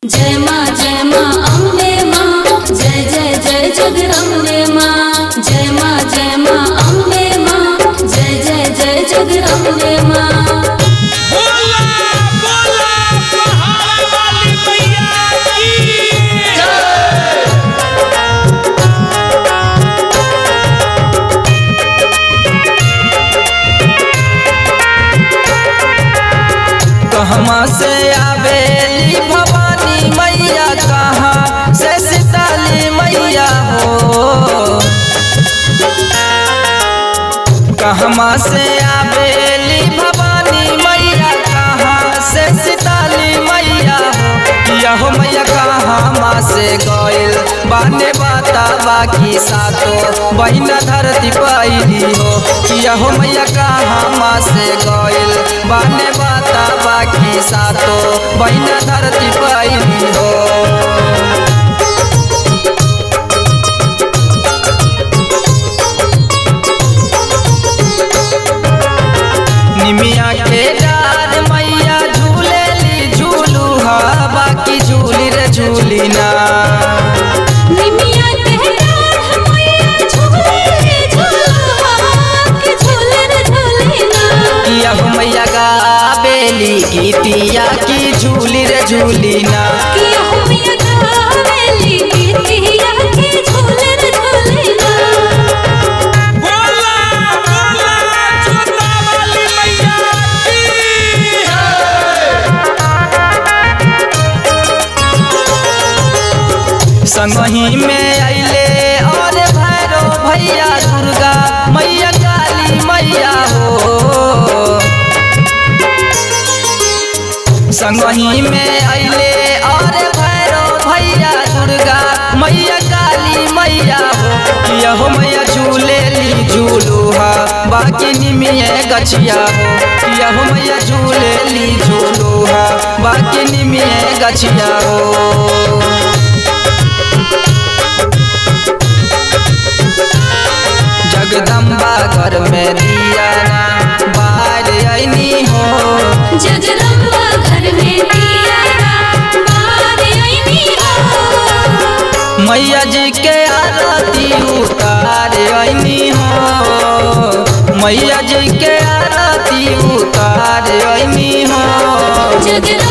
जय माँ अम्बे माँ, जय जय जय जगदम्बे माँ। जय माँ अम्बे माँ, जय जय जय जगदम्बे माँ। बोला बोला पहाड़ वाली मैया की कहवा से आवेली भवानी मैया, कहाँ से सीताली मैया हो। कहवा से आवेली भवानी मैया, कहाँ से सीताली मैया हो। यहो मैया कहवा से गइल बाने बाता बाकी सातो बहिना धरती पैली हो। यहो मैया कहवा से गइल बाने बाता बाकी सातो बहिना धरती पैली हो। निमिया के डार मैया झूलेली झूलू हा, बाकी झूली रे झूली ना। निमिया के डाढ़ मैया झूले रे झूलुआ, के झूले रे झूलेना। यह मैया गावेली गीतिया की झूली रे झूली ना। कि यहो मैया गावेली गीतिया, के झूले रे झूलेना। बोला बोला जोता वाली मैया की संगही में अइले और भैरो भैया, दुर्गा मैया काली मैया हो। संगही में अइले और भैरो भैया, दुर्गा मैया काली मैया हो। यहो मैया झूलेली झूलुहा, बाकी निमिये गछिया हो। यहो मैया झूलेली झूलुहा, बाकी निमिये गछिया हो। जगदम्बा घर में दिया ना बाहर आईनी हो। जगदम्बा घर में दिया बाहर आईनी हो। मैया जी के आरती उतार आईनी हो। मैया जी के आरती उतार आईनी हो। जगदम्बा